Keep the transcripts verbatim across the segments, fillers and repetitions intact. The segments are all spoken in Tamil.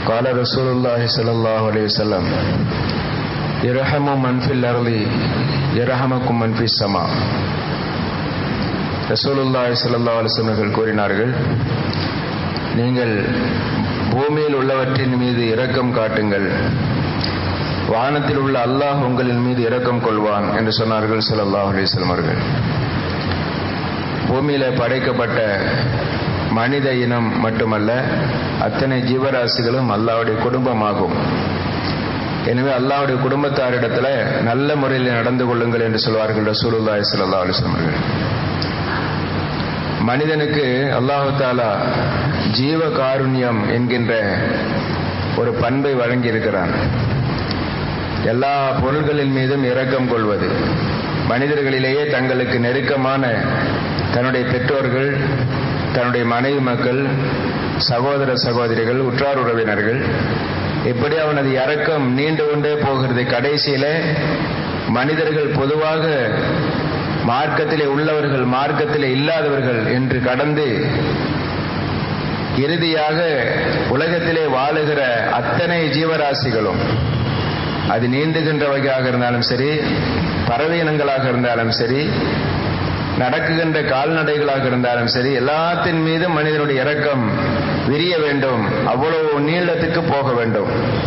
قال رسول الله صلى الله عليه وسلم يرحموا من في الأرض يرحمكم من في السماء. ரசூலுல்லாஹி ஸல்லல்லாஹு அலைஹி வஸல்லம் கூறினார்கள், நீங்கள் பூமியில் உள்ளவற்றின் மீது இரக்கம் காட்டுங்கள், வானத்தில் உள்ள அல்லாஹ் உங்களின் மீது இரக்கம் கொள்வான் என்று சொன்னார்கள் ஸல்லல்லாஹு அலைஹி வஸல்லம் அவர்கள். பூமியில படைக்கப்பட்ட மனித இனம் மட்டுமல்ல, அத்தனை ஜீவராசிகளும் அல்லாஹ்வுடைய குடும்பமாகும். எனவே அல்லாஹ்வுடைய குடும்பத்தாரிடத்துல நல்ல முறையில் நடந்து கொள்ளுங்கள் என்று சொல்வார்கள் ரசூலுல்லாஹி ஸல்லல்லாஹு அலைஹி வஸல்லம் அவர்கள். மனிதனுக்கு அல்லாஹ் தஆலா ஜீவ காருண்யம் என்கின்ற ஒரு பண்பை வழங்கி இருக்கிறான். எல்லா பொருள்களின் மீதும் இரக்கம் கொள்வது. மனிதர்களிலேயே தங்களுக்கு நெருக்கமான தன்னுடைய பெற்றோர்கள், தன்னுடைய மனைவி மக்கள், சகோதர சகோதரிகள், உற்றார் உறவினர்கள், இப்படி அவனது இரக்கம் நீண்டு கொண்டே போகிறது. கடைசியில மனிதர்கள் பொதுவாக மார்க்கத்திலே உள்ளவர்கள், மார்க்கத்திலே இல்லாதவர்கள் என்று கடந்து இறுதியாக உலகத்திலே வாழுகிற அத்தனை ஜீவராசிகளும், அது நீந்துகின்ற வகையாக இருந்தாலும் சரி, பறவை இனங்களாக இருந்தாலும் சரி, நடக்குகின்ற கால்நடைகளாக இருந்தாலும் சரி, எல்லாத்தின் மீதும் மனிதனுடைய இரக்கம் விரிய வேண்டும், அவ்வளவு நீளத்துக்கு போக வேண்டும்.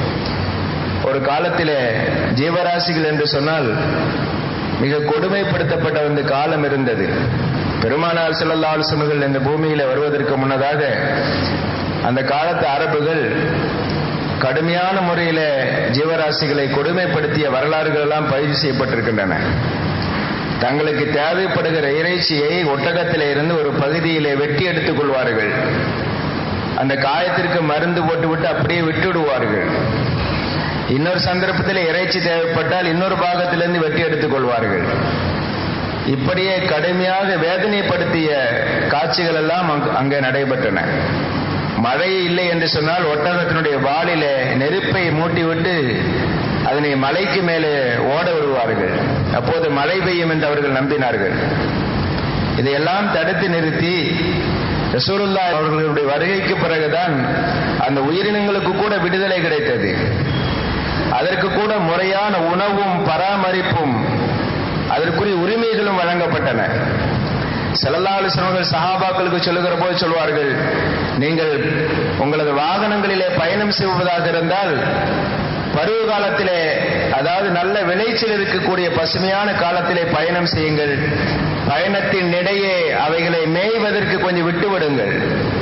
ஒரு காலத்திலே ஜீவராசிகள் என்று சொன்னால் மிக கொடுமைப்படுத்தப்பட்ட அந்த காலம் இருந்தது. பெருமானார் ஸல்லல்லாஹு அலைஹி வஸல்லம் இந்த பூமியில வருவதற்கு முன்னதாக அந்த காலத்து அரபுகள் கடுமையான முறையில ஜீவராசிகளை கொடுமைப்படுத்திய வரலாறுகள் எல்லாம் பதிவு செய்யப்பட்டிருக்கின்றன. தங்களுக்கு தேவைப்படுகிற இறைச்சியை ஒட்டகத்திலே இருந்து ஒரு பகுதியிலே வெட்டி எடுத்துக் கொள்வார்கள். அந்த காயத்திற்கு மருந்து போட்டுவிட்டு அப்படியே விட்டுவிடுவார்கள். இன்னொரு சந்தர்ப்பத்தில் இறைச்சி தேவைப்பட்டால் இன்னொரு பாகத்திலிருந்து வெட்டி எடுத்துக் கொள்வார்கள். இப்படியே கடுமையாக வேதனைப்படுத்திய காட்சிகள் எல்லாம் அங்கே நடைபெற்றன. மழை இல்லை என்று சொன்னால் ஒட்டகத்தினுடைய வாளிலே நெருப்பை மூட்டிவிட்டு அதனை மலைக்கு மேலே ஓட விடுவார்கள். அப்போது மழை பெய்யும் என்று அவர்கள் நம்பினார்கள். இதையெல்லாம் தடுத்து நிறுத்தி ரசூலுல்லாஹி அவர்களுடைய வருகைக்கு பிறகுதான் அந்த உயிரினங்களுக்கு கூட விடுதலை கிடைத்தது. அதற்கு கூட முறையான உணவும் பராமரிப்பும் அதற்குரிய உரிமைகளும் வழங்கப்பட்டன. ஸல்லல்லாஹு அலைஹி வஸல்லம் சஹாபாக்களுக்கு சொல்லுகிற போது சொல்வார்கள், நீங்கள் உங்களது வாகனங்களிலே பயணம் செய்வதாக இருந்தால் பருவ காலத்திலே, அதாவது நல்ல விளைச்சல் இருக்கக்கூடிய பசுமையான காலத்திலே பயணம் செய்யுங்கள். பயணத்தின் இடையே அவைகளை மேய்வதற்கு கொஞ்சம் விட்டு விடுங்கள்.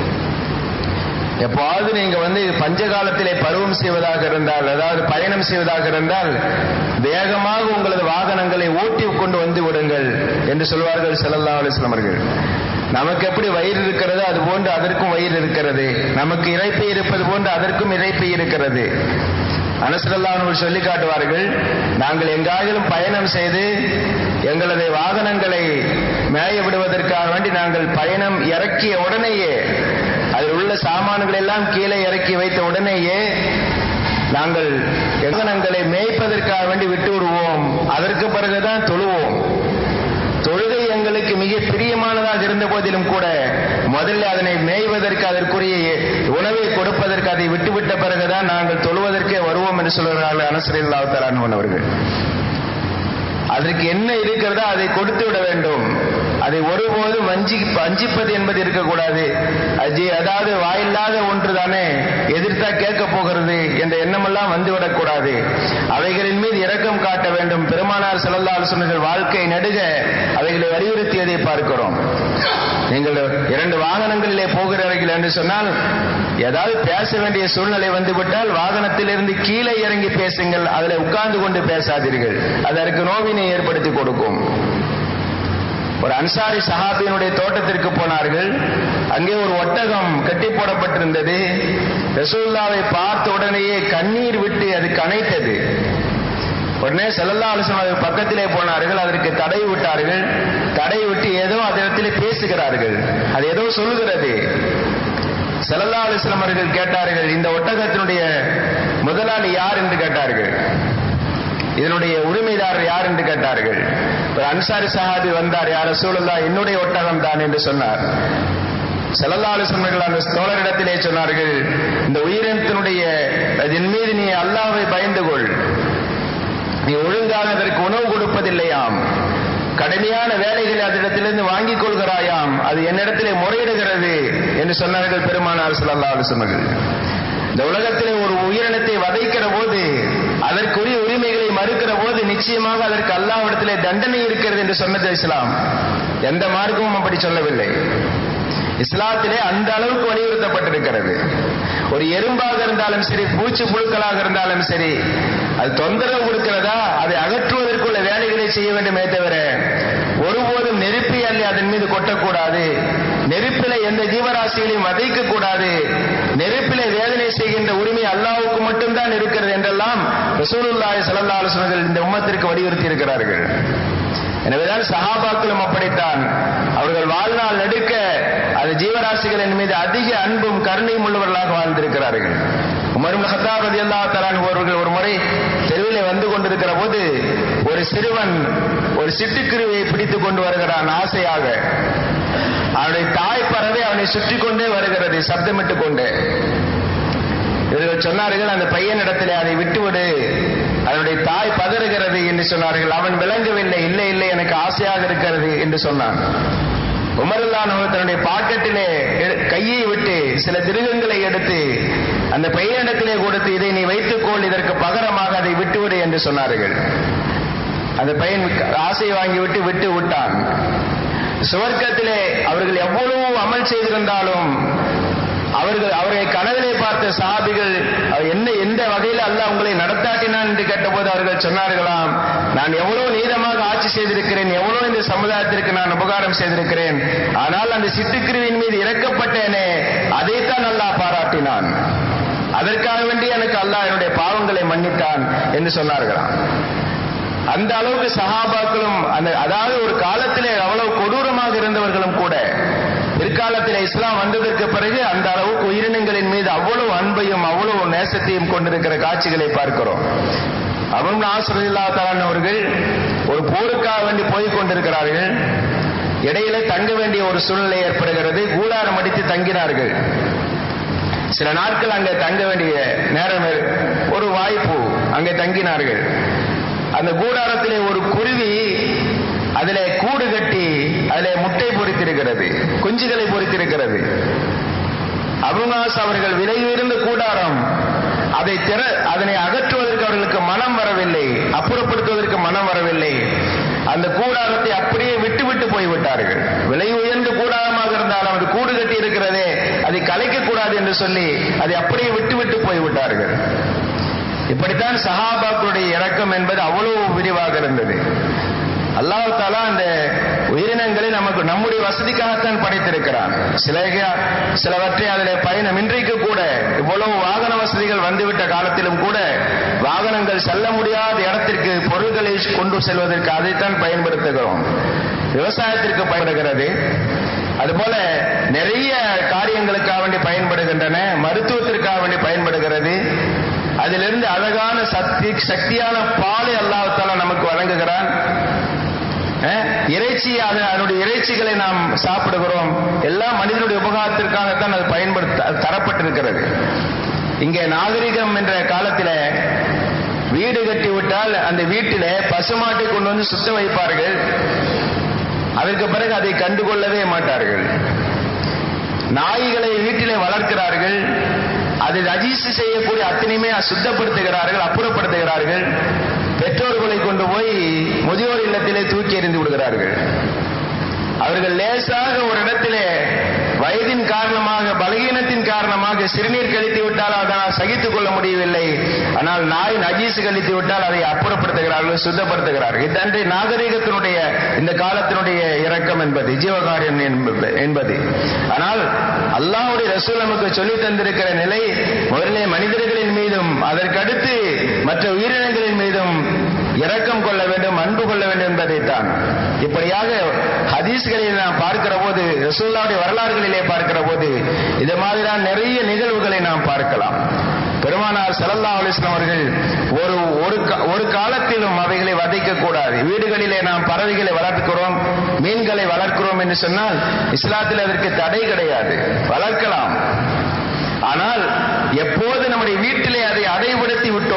எப்போது நீங்க வந்து பஞ்ச காலத்திலே பருவம் செய்வதாக இருந்தால், அதாவது பயணம் செய்வதாக இருந்தால் வேகமாக உங்களது வாகனங்களை ஓட்டி கொண்டு வந்து விடுங்கள் என்று சொல்வார்கள் ஸல்லல்லாஹு அலைஹி வஸல்லம் அவர்கள். நமக்கு எப்படி வயிறு இருக்கிறதோ அது போன்று அதற்கும் வயிறு இருக்கிறது. நமக்கு இறைப்பை இருப்பது போன்று அதற்கும் இறைப்பை இருக்கிறது. அனஸ் ரலியல்லாஹு அன்ஹு சொல்லி காட்டுவார்கள், நாங்கள் எங்காயிலும் பயணம் செய்து எங்களது வாகனங்களை மேய விடுவதற்காக வேண்டி நாங்கள் பயணம் இறக்கிய உடனேயே, அதில் உள்ள சாமான்கள் எல்லாம் கீழே இறக்கி வைத்த உடனேயே நாங்கள் வாகனங்களை மேய்ப்பதற்காக வேண்டி விட்டு விடுவோம். அதற்கு பிறகுதான் தொழுவோம். தொழுகை எங்களுக்கு மிக பிரியமானதாக இருந்த போதிலும் கூட முதல்ல அதனை மேய்வதற்கு, அதற்குரிய உணவை கொடுப்பதற்கு அதை விட்டுவிட்ட பிறகுதான் நாங்கள் தொழுவதற்கே வருவோம் என்று சொல்கிறார்கள் அனஸ் ரலியல்லாஹு தஆலா அன்ஹு அவர்கள். அதற்கு என்ன இருக்கிறதோ அதை கொடுத்து விட வேண்டும். அதை ஒருபோதும் வஞ்சி வஞ்சிப்பது என்பது இருக்கக்கூடாது. அதாவது வாயில்லாத ஒன்று தானே, எதிர்த்தா கேட்க போகிறது என்ற எண்ணமெல்லாம் வந்துவிடக்கூடாது. அவைகளின் மீது இரக்கம் காட்ட வேண்டும். பெருமானார் ஸல்லல்லாஹு அலைஹி வஸல்லம் வாழ்க்கை நெடுக அவைகளை வலியுறுத்தியதை பார்க்கிறோம். நீங்கள் இரண்டு வாகனங்களிலே போகிறீர்கள் என்று சொன்னால் ஏதாவது பேச வேண்டிய சூழ்நிலை வந்துவிட்டால் வாகனத்திலிருந்து கீழே இறங்கி பேசுங்கள், அதில் உட்கார்ந்து கொண்டு பேசாதீர்கள். அதற்கு நோவினை ஏற்படுத்தி கொடுக்கும். ஒரு அன்சாரி சஹாபியினுடைய தோட்டத்திற்கு போனார்கள். அங்கே ஒரு ஒட்டகம் கட்டி போடப்பட்டிருந்தது. ரசூலுல்லாஹ்வை பார்த்த உடனேயே கண்ணீர் விட்டு அது கனைத்தது. உடனே ஸல்லல்லாஹு அலைஹி வஸல்லம் பக்கத்திலே போனார்கள். அதற்கு தடை விட்டார்கள். தடை விட்டு ஏதோ அதே பேசுகிறார்கள். அது ஏதோ சொல்லுகிறது. ஸல்லல்லாஹு அலைஹி வஸல்லம் அவர்கள் கேட்டார்கள், இந்த ஒட்டகத்தினுடைய முதலாளி யார் என்று கேட்டார்கள். இதனுடைய உரிமைதாரர் யார் என்று கேட்டார்கள். ஒரு அன்சாரி சஹாபி வந்தார், யா ரசூலுல்லாஹ் என்னுடைய ஒட்டகம் தான் என்று சொன்னார். ஸல்லல்லாஹு அலைஹி வஸல்லம் அந்த தோழரிடத்திலே சொன்னார்கள், இந்த உயிரினத்தினுடைய அல்லாஹ்வை பயந்து கொள். நீ ஒழுங்காக அதற்கு உணவு கொடுப்பதில்லையாம், கடுமையான வேலைகளை அதனிடத்திலிருந்து வாங்கிக் கொள்கிறாயாம், அது என்னிடத்திலே முறையிடுகிறது என்று சொன்னார்கள் பெருமானார் ஸல்லல்லாஹு அலைஹி வஸல்லம். இந்த உலகத்திலே ஒரு உயிரினத்தை வதைக்கிற போது, அதற்குரிய உரிமைகளை மறுக்கிற போது நிச்சயமாக அதற்கு அல்லாஹ்விடத்திலே தண்டனை இருக்கிறது என்று சொன்னது இஸ்லாம். எந்த மார்க்கமும் அப்படி சொல்லவில்லை. இஸ்லாத்திலே அந்த அளவுக்கு வலியுறுத்தப்பட்டிருக்கிறது. ஒரு எறும்பாக இருந்தாலும் சரி, பூச்சி புழுக்களாக இருந்தாலும் சரி, அது தொந்தரவு கொடுக்கிறதா அதை அகற்றுவதற்குள்ள வேலைகளை செய்ய வேண்டுமே தவிர ஒருபோதும் நெருப்பை அள்ளி அதன் மீது கொட்டக்கூடாது, நெருப்பிலே எந்த ஜீவராசிகளையும் வதைக்க கூடாது, நெருப்பிலே வேதனை செய்கின்ற உரிமை அல்லாஹ்வுக்கு மட்டும்தான் இருக்கிறது என்றெல்லாம் ரசூலுல்லாஹி ஸல்லல்லாஹு அலைஹி வஸல்லம் இந்த உம்மத்திற்கு வலியுறுத்தி இருக்கிறார்கள். எனவேதான் சஹாபாக்களும் அப்படித்தான். அவர்கள் வாழ்நாள் நெடுக்க அது ஜீவராசிகளின் மீது அதிக அன்பும் கருணையும் உள்ளவர்களாக வாழ்ந்திருக்கிறார்கள். உமர் இப்னு கத்தாப் ரலியல்லாஹு தஆலா அவர்கள் ஒரு முறை தெருவிலே வந்து கொண்டிருக்கிற போது ஒரு சிறுவன் ஒரு சிட்டுக்குருவியை பிடித்துக் கொண்டு வருகிறான் ஆசையாக. அவனுடைய தாய் பறவை அவனை சுற்றி கொண்டே வருகிறது சப்தமிட்டு கொண்டே. இவர்கள் சொன்னார்கள், அந்த பையனிடத்திலே அதை விட்டுவிடு, அதனுடைய தாய் பதறுகிறது என்று சொன்னார்கள். அவன் விளங்கவில்லை, இல்லை இல்லை எனக்கு ஆசையாக இருக்கிறது என்று சொன்னான். உமர் ரலியல்லாஹு அன்ஹு தன்னுடைய பாக்கெட்டிலே கையை விட்டு சில திருகங்களை எடுத்து அந்த பையனிடத்திலே கொடுத்து, இதை நீ வைத்துக்கொள், இதற்கு பகரமாக அதை விட்டுவிடு என்று சொன்னார்கள். அந்த பையன் ஆசையை வாங்கிவிட்டு விட்டு விட்டான். சுவர்க்கத்திலே அவர்கள் எவ்வளவு அமல் செய்திருந்தாலும் அவர்கள் அவரை கனவிலே பார்த்த சஹாபிகள் என்ன எந்த வகையில் அல்லாஹ் உங்களை நடத்தாட்டினான் என்று கேட்டபோது அவர்கள் சொன்னார்களாம், நான் எவ்வளவு நீதமாக ஆட்சி செய்திருக்கிறேன், எவ்வளவு இந்த சமுதாயத்திற்கு நான் உபகாரம் செய்திருக்கிறேன், ஆனால் அந்த சிட்டுக்குருவின் மீது இறக்கப்பட்டேனே அதைத்தான் அல்லாஹ் பாராட்டினான், அதற்காக வேண்டி எனக்கு அல்லாஹ் என்னுடைய பாவங்களை மன்னித்தான் என்று சொன்னார்களாம். அந்த அளவுக்கு சஹாபாக்களும் அந்த அதாவது ஒரு காலத்திலே அவ்வளவு கொடூரமாக இருந்தவர்களும் கூட பிற்காலத்தில் இஸ்லாம் வந்ததற்கு பிறகு அந்த அளவுக்கு உயிரினங்களின் மீது அவ்வளவு அன்பையும் அவ்வளவு நேசத்தையும் கொண்டிருக்கிற காட்சிகளை பார்க்கிறோம். அபூ நாஸ் ரலியல்லாஹு தஆலா அவர்கள் ஒரு போருக்காக வேண்டி போய் கொண்டிருக்கிறார்கள். இடையிலே தங்க வேண்டிய ஒரு சூழ்நிலை ஏற்படுகிறது. கூடாரம் அடித்து தங்கினார்கள். சில நாட்கள் அங்கே தங்க வேண்டிய நேரம், ஒரு வாய்ப்பு, அங்கே தங்கினார்கள். அந்த கூடாரத்திலே ஒரு குருவி அதிலே கூடு கட்டி அதிலே முட்டை பொறித்திருக்கிறது, குஞ்சுகளை பொறித்திருக்கிறது. அபூ நாஸ் அவர்கள் விலை உயர்ந்த கூடாரம், அதை திற அதனை அகற்றுவதற்கு அவர்களுக்கு மனம் வரவில்லை, அப்புறப்படுத்துவதற்கு மனம் வரவில்லை. அந்த கூடாரத்தை அப்படியே விட்டு விட்டு போய்விட்டார்கள். விலை உயர்ந்த கூடாரமாக இருந்தாலும் அது கூடு கட்டி இருக்கிறதே, அதை கலைக்க கூடாது என்று சொல்லி அதை அப்படியே விட்டு விட்டு போய்விட்டார்கள். இப்படித்தான் சஹாபாக்களுடைய இரக்கம் என்பது அவ்வளவு விரிவாக இருந்தது. அல்லாஹ் தஆலா அந்த உயிரினங்களை நமக்கு நம்முடைய வசதிக்காகத்தான் படைத்திருக்கிறான். சில சிலவற்றை அதில் பயணம் இன்றைக்கு கூட இவ்வளவு வாகன வசதிகள் வந்துவிட்ட காலத்திலும் கூட வாகனங்கள் செல்ல முடியாத இடத்திற்கு பொருட்களை கொண்டு செல்வதற்கு அதைத்தான் பயன்படுத்துகிறோம். விவசாயத்திற்கு பயன்படுகிறது, அதுபோல நிறைய காரியங்களுக்காக வேண்டி பயன்படுகின்றன, மருத்துவத்திற்காக வேண்டி பயன்படுகிறது. அதிலிருந்து அழகான சக்தி சக்தியான பாலை அல்லாஹ் தஆலா நமக்கு வழங்குகிறான். இறைச்சி, அதனுடைய இறைச்சிகளை நாம் சாப்பிடுகிறோம். எல்லா மனிதனுடைய உபகாரத்திற்காகத்தான் அது பயன்படுத்த தரப்பட்டிருக்கிறது. இங்கே நாகரிகம் என்ற காலத்தில் வீடு கட்டி விட்டால் அந்த வீட்டில பசுமாட்டை கொண்டு வந்து சுத்த வைப்பார்கள். அதற்கு பிறகு அதை கண்டுகொள்ளவே மாட்டார்கள். நாய்களை வீட்டிலே வளர்க்கிறார்கள். அதை ரஜீஸ் செய்யக்கூடிய அத்தனையுமே சுத்தப்படுத்துகிறார்கள், அப்புறப்படுத்துகிறார்கள். பெற்றோர்களை கொண்டு போய் முதியோர் இல்லத்திலே தூக்கி எறிந்து விடுகிறார்கள். அவர்கள் லேசாக ஒரு இடத்திலே வயதின் காரணமாக, பலகீனத்தின் காரணமாக சிறுநீர் கழித்து விட்டால் அதனால் சகித்துக் கொள்ள முடியவில்லை. ஆனால் நாய் நஜீஸ் கழித்து விட்டால் அதை அப்புறப்படுத்துகிறார்கள், சுத்தப்படுத்துகிறார்கள். இதன்றி நாகரிகத்தினுடைய இந்த காலத்தினுடைய இரக்கம் என்பது, ஜீவகாரியம் என்பது. ஆனால் அல்லாஹ்வுடைய ரசூல் நமக்கு சொல்லி தந்திருக்கிற நிலை முதலிலே மனிதர்களின் மீதும் அதற்கடுத்து மற்ற உயிரினங்களின் மீதும் இரக்கம் கொள்ள வேண்டும், அன்பு கொள்ள வேண்டும் என்பதைத்தான். இப்படியாக ஹதீஸ்களில் நாம் பார்க்கிற போது, ரசூலுல்லாஹ்வுடைய வரலாறுகளிலே பார்க்கிற போது இது மாதிரியான நிறைய நிகழ்வுகளை நாம் பார்க்கலாம். பெருமானார் ஸல்லல்லாஹு அலைஹி வஸல்லம் அவர்கள் ஒரு ஒரு காலத்திலும் அவைகளை வதைக்க கூடாது. வீடுகளிலே நாம் பறவைகளை வளர்க்கிறோம், மீன்களை வளர்க்கிறோம் என்று சொன்னால் இஸ்லாத்தில் அதற்கு தடை கிடையாது, வளர்க்கலாம். ஆனால் எப்போது நம்முடைய வீட்டிலே அதை அடைபடுத்தி விட்டோம்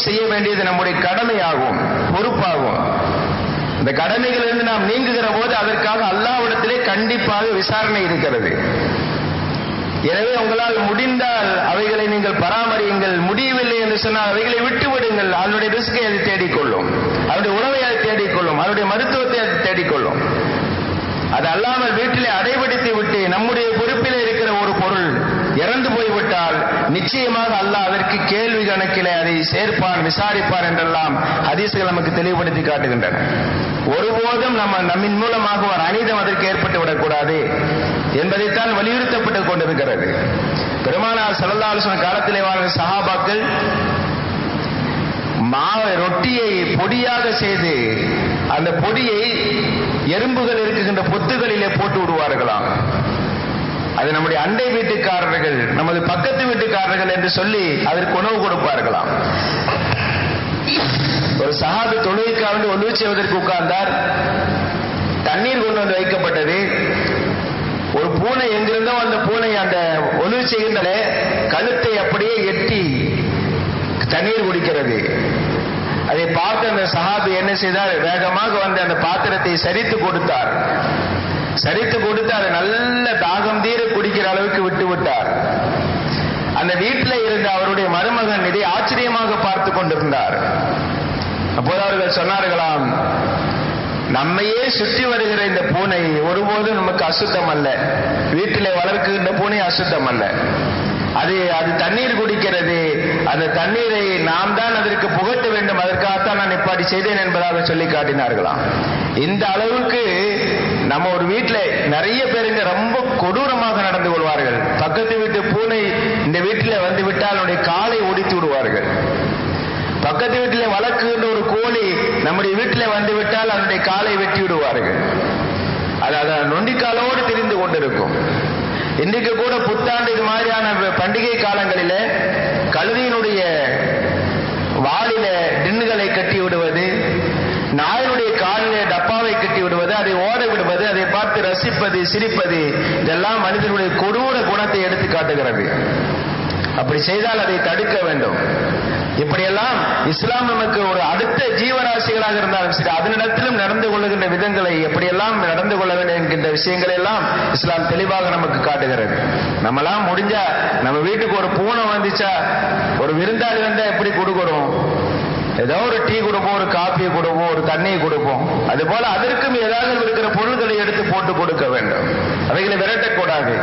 செய்ய வேண்டியது நம்முடைய கடமையாகும், பொறுப்பாகும். இந்த கடமைகளிலிருந்து நாம் நீங்குகிற போது அதற்காக அல்லாஹ்விடத்திலே கண்டிப்பாக விசாரணை இருக்கிறது. எனவே உங்களால் முடிந்தால் அவைகளை நீங்கள் பராமரியுங்கள், முடியவில்லை என்று சொன்னால் அவைகளை விட்டு விடுங்கள். அதனுடைய ரிஸ்கை அது தேடிக்கொள்ளும், அதனுடைய உணவை அது தேடிக்கொள்ளும், அதனுடைய மருத்துவத்தை அது தேடிக்கொள்ளும். அது அல்லாமல் வீட்டிலே அடைபடுத்தி விட்டு நம்முடைய பொறுப்பிலே இருக்கிற ஒரு பொருள் இறந்து போய்விட்டால் நிச்சயமாக அல்லாஹ் அதற்கு கேள்வி கணக்கிலே அதை சேர்ப்பான், விசாரிப்பான் என்றெல்லாம் ஹதீஸ்கள் நமக்கு தெளிவுபடுத்தி காட்டுகின்றன. ஒருபோதும் நம்ம நம்மின் மூலமாக ஒரு அநீதம் அதற்கு ஏற்பட்டு விடக்கூடாது என்பதைத்தான் வலியுறுத்தப்பட்டுக் கொண்டிருக்கிறது. பெருமானார் ஸல்லல்லாஹு அலைஹி வஸல்லம் காலத்திலே வாழ்ந்த சஹாபாக்கள் மாவை ரொட்டியை பொடியாக செய்து அந்த பொடியை எறும்புகள் இருக்குகின்ற பொத்துகளிலே போட்டு விடுவார்களாம். அது நம்முடைய அண்டை வீட்டுக்காரர்கள், நமது பக்கத்து வீட்டுக்காரர்கள் என்று சொல்லி அதற்கு உணவு கொடுப்பார்களாம். ஒரு சஹாபி தொழுகைக்காக ஒழுவு செய்வதற்கு உட்கார்ந்தார். தண்ணீர் கொண்டு வந்து வைக்கப்பட்டது. ஒரு பூனை எங்கிருந்தோ அந்த பூனை அந்த ஒழுவு செய்கின்ற கழுத்தை அப்படியே எட்டி தண்ணீர் குடிக்கிறது. அதை பார்த்து அந்த சஹாபி என்ன செய்தார், வேகமாக வந்து அந்த பாத்திரத்தை சரித்து கொடுத்தார். சரித்து கொடுத்து அதை நல்ல தாகம் தீர குடிக்கிற அளவுக்கு விட்டு விட்டார். அந்த வீட்டில் இருந்த அவருடைய மருமகன் இதை ஆச்சரியமாக பார்த்து கொண்டிருந்தார். அப்போது அவர்கள் சொன்னார்களாம், நம்மையே சுற்றி வருகிற இந்த பூனை ஒருபோதும் நமக்கு அசுத்தம் அல்ல, வீட்டிலே வளர்க்கின்ற பூனை அசுத்தம் அல்ல. அது அது தண்ணீர் குடிக்கிறது, அந்த தண்ணீரை நாம் தான் அதற்கு புகட்ட வேண்டும், அதற்காகத்தான் நான் இப்படி செய்தேன் என்பதாக சொல்லி காட்டினார்களாம். இந்த அளவுக்கு நம்ம ஒரு வீட்டில் நிறைய பேருங்க ரொம்ப கொடூரமாக நடந்து கொள்வார்கள். பக்கத்து வீட்டு பூனை இந்த வீட்டில் வந்து விட்டால் அவனுடைய காலை ஒடித்து விடுவார்கள். பக்கத்து வீட்டில் வளர்க்குகின்ற ஒரு கோழி நம்முடைய வீட்டில் வந்து விட்டால் அதனுடைய காலை வெட்டி விடுவார்கள். அது அதை நொண்டிக்காலோடு தெரிந்து கொண்டிருக்கும். இன்றைக்கு கூட புத்தாண்டு இது மாதிரியான பண்டிகை காலங்களிலே கழுதையினுடைய வாளில டின்னுகளை கட்டி விடுவது, நாயினுடைய காலிலே டப்பாவை கட்டி விடுவது, அதை ஓட விடுவது, அதை பார்த்து ரசிப்பது, சிரிப்பது, இதெல்லாம் மனிதனுடைய கொடூர குணத்தை எடுத்து காட்டுகிறது. அப்படி செய்தால் அதை தடுக்க வேண்டும். இப்படியெல்லாம் இஸ்லாம் நமக்கு ஒரு அடுத்த ஜீவராசிகளாக இருந்தாலும் சரி அதனிடத்திலும் நடந்து கொள்ளுகின்ற விதங்களை எப்படியெல்லாம் நடந்து கொள்ள வேண்டும் என்கின்ற விஷயங்களை எல்லாம் இஸ்லாம் தெளிவாக நமக்கு காட்டுகிறது. நம்மளாம் முடிஞ்சா நம்ம வீட்டுக்கு ஒரு பூனை வந்துச்சா, ஒரு விருந்தாளி வந்தா எப்படி கொடுக்கிறோம், ஏதோ ஒரு டீ கொடுப்போம், ஒரு காப்பியை கொடுப்போம், ஒரு தண்ணியை கொடுப்போம். அது போல அதற்கும் ஏதாவது இருக்கிற பொருள்களை எடுத்து போட்டு கொடுக்க வேண்டும். அவைகளை விரட்டக்கூடாது.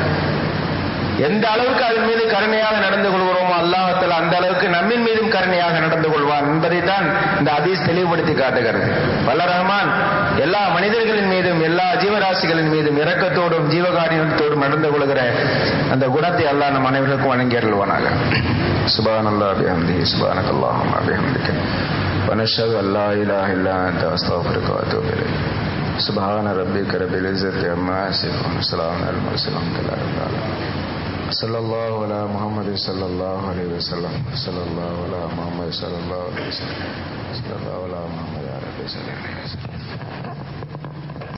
எந்த அளவுக்கு அதன் மீது கருணையாக நடந்து கொள்கிறோமோ அல்லாஹ்வுத்தாலா அந்த அளவுக்கு நம்மின் மீதும் கருணையாக நடந்து கொள்வான் என்பதைத்தான் இந்த ஹதீஸ் தெளிவுபடுத்தி காட்டுகிறது. வல்ல ரஹ்மான் எல்லா மனிதர்களின் மீதும் எல்லா ஜீவராசிகளின் மீதும் இரக்கத்தோடும் ஜீவகாரியத்தோடும் நடந்து கொள்கிற அந்த குணத்தை அல்லாஹ் நம் அனைவருக்கும் வழங்கி அருள்வானாக. சுப்ஹானல்லாஹி பிஹம்திஹி சுப்ஹானக்கல்லாஹும்ம பிஹம்திக வ நஷ்ஹது அன் லா இலாஹா இல்லா அன்த அஸ்தக்ஃபிருக வ அத்தூபு இலைக். சுப்ஹான ரப்பிக ரப்பில் இஸ்ஸத்தி அம்மா யசிஃபூன் வ ஸலாமுன் அலல் முர்ஸலீன் வல்ஹம்துலில்லாஹி ரப்பில் ஆலமீன். ஸல்லல்லாஹு அலா முஹம்மது ஸல்லல்லாஹு அலைஹி வஸல்லம். ஸல்லல்லாஹு அலா முஹம்மது ஸல்லல்லாஹு அலைஹி வஸல்லம். ஸல்லல்லாஹு அலா முஹம்மது யா ரப்பி ஸல்லல்லாஹு அலைஹி வஸல்லம்.